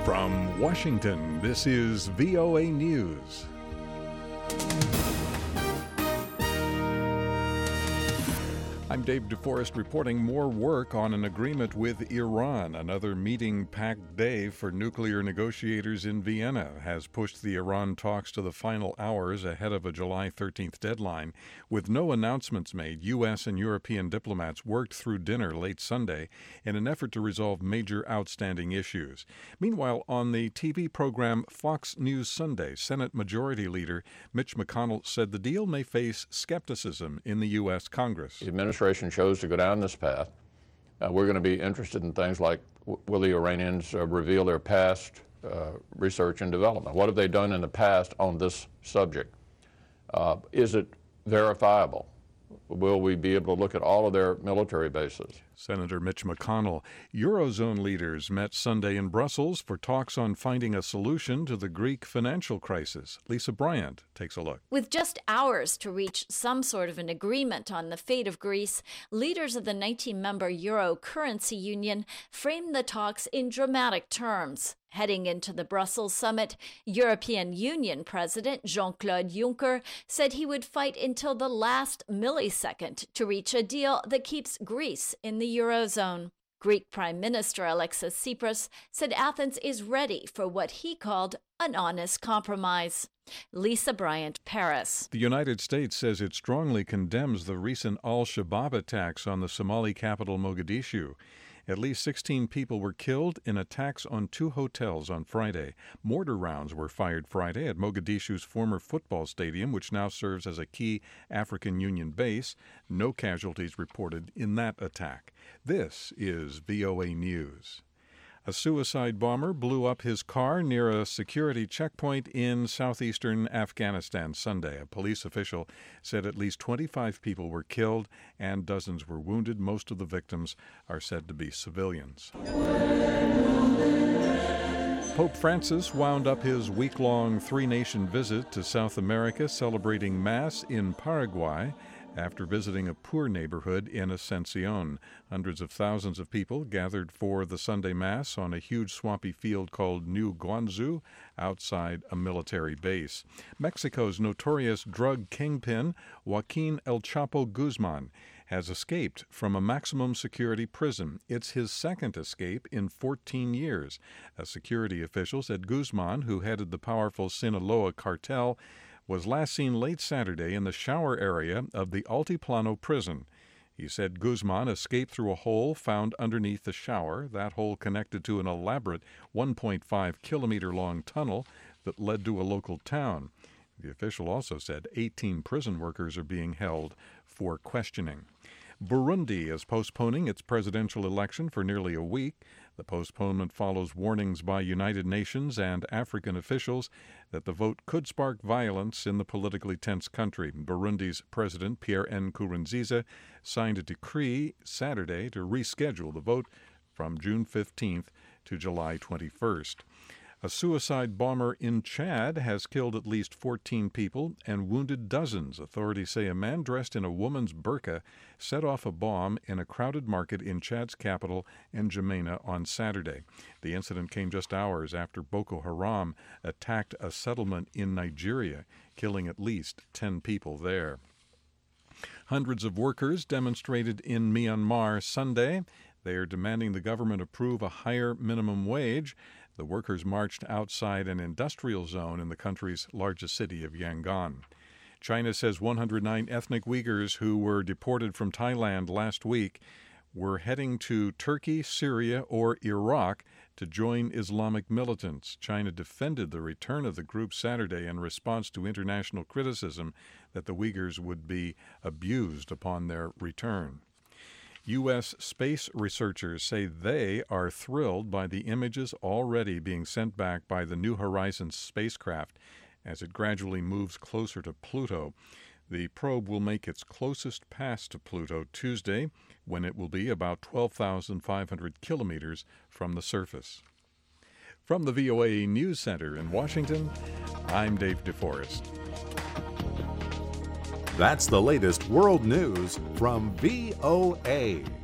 From Washington, this is VOA News. I'm Dave DeForest reporting more work on an agreement with Iran. Another meeting-packed day for nuclear negotiators in Vienna has pushed the Iran talks to the final hours ahead of a July 13th deadline. With no announcements made, U.S. and European diplomats worked through dinner late Sunday in an effort to resolve major outstanding issues. Meanwhile, on the TV program Fox News Sunday, Senate Majority Leader Mitch McConnell said the deal may face skepticism in the U.S. Congress. The administration chose to go down this path. We're going to be interested in things like, will the Iranians reveal their past research and development? What have they done in the past on this subject? Is it verifiable? Will we be able to look at all of their military bases? Senator Mitch McConnell. Eurozone leaders met Sunday in Brussels for talks on finding a solution to the Greek financial crisis. Lisa Bryant takes a look. With just hours to reach some sort of an agreement on the fate of Greece, leaders of the 19-member Euro currency union framed the talks in dramatic terms. Heading into the Brussels summit, European Union President Jean-Claude Juncker said he would fight until the last millisecond to reach a deal that keeps Greece in the Eurozone. Greek Prime Minister Alexis Tsipras said Athens is ready for what he called an honest compromise. Lisa Bryant, Paris. The United States says it strongly condemns the recent al-Shabaab attacks on the Somali capital Mogadishu. At least 16 people were killed in attacks on 2 hotels on Friday. Mortar rounds were fired Friday at Mogadishu's former football stadium, which now serves as a key African Union base. No casualties reported in that attack. This is VOA News. A suicide bomber blew up his car near a security checkpoint in southeastern Afghanistan Sunday. A police official said at least 25 people were killed and dozens were wounded. Most of the victims are said to be civilians. Pope Francis wound up his week-long 3-nation visit to South America, celebrating Mass in Paraguay after visiting a poor neighborhood in Ascension. Hundreds of thousands of people gathered for the Sunday Mass on a huge swampy field called New Guanzu outside a military base. Mexico's notorious drug kingpin, Joaquin El Chapo Guzman, has escaped from a maximum security prison. It's his second escape in 14 years. A security official said Guzman, who headed the powerful Sinaloa cartel, was last seen late Saturday in the shower area of the Altiplano prison. He said Guzman escaped through a hole found underneath the shower. That hole connected to an elaborate 1.5-kilometer-long tunnel that led to a local town. The official also said 18 prison workers are being held for questioning. Burundi is postponing its presidential election for nearly a week. The postponement follows warnings by United Nations and African officials that the vote could spark violence in the politically tense country. Burundi's President Pierre Nkurunziza signed a decree Saturday to reschedule the vote from June 15th to July 21st. A suicide bomber in Chad has killed at least 14 people and wounded dozens. Authorities say a man dressed in a woman's burqa set off a bomb in a crowded market in Chad's capital, N'Djamena, on Saturday. The incident came just hours after Boko Haram attacked a settlement in Nigeria, killing at least 10 people there. Hundreds of workers demonstrated in Myanmar Sunday. They are demanding the government approve a higher minimum wage. The workers marched outside an industrial zone in the country's largest city of Yangon. China says 109 ethnic Uyghurs who were deported from Thailand last week were heading to Turkey, Syria, or Iraq to join Islamic militants. China defended the return of the group Saturday in response to international criticism that the Uyghurs would be abused upon their return. U.S. space researchers say they are thrilled by the images already being sent back by the New Horizons spacecraft as it gradually moves closer to Pluto. The probe will make its closest pass to Pluto Tuesday, when it will be about 12,500 kilometers from the surface. From the VOA News Center in Washington, I'm Dave DeForest. That's the latest world news from VOA.